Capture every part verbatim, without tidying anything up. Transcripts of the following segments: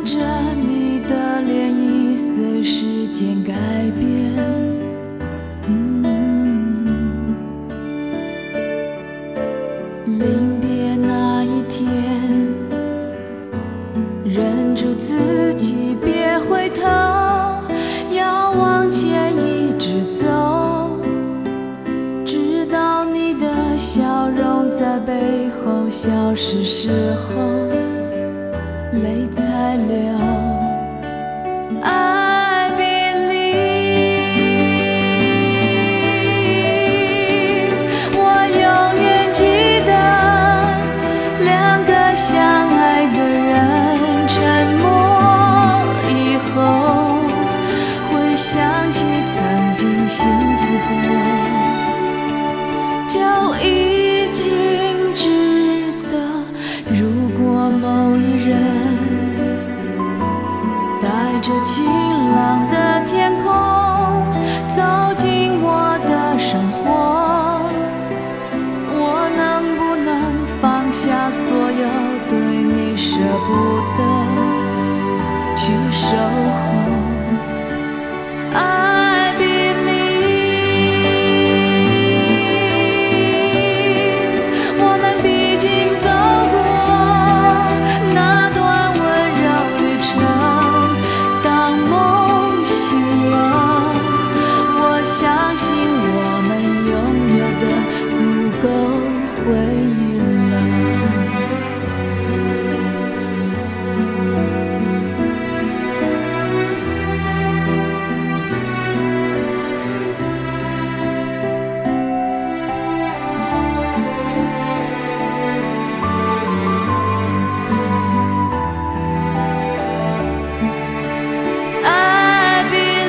着你的涟漪随时间改变。嗯，临别那一天，忍住自己别回头，要往前一直走，直到你的笑容在背后消失时候，泪才流。I believe， 我永远记得两个相爱的人沉默以后，会想起曾经幸福过，就已经值得。如果某一人带着晴朗的天空走进我的生活，我能不能放下所有，对你舍不得去守候。 I believe， 我们毕竟走过那段温柔旅程，当梦醒了，我相信我们拥有的足够回忆了。I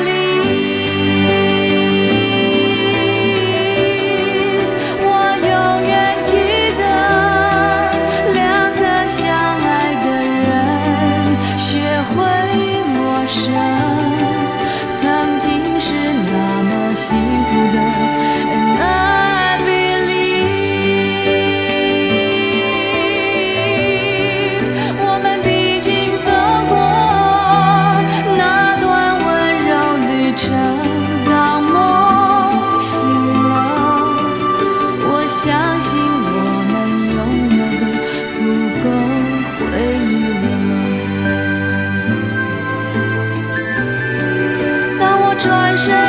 believe， 我永远记得两个相爱的人学会陌生，曾经是那么幸福的。And I believe， 我们毕竟走过那段温柔旅程，当梦醒了，我相信我们拥有的足够回忆了。当我转身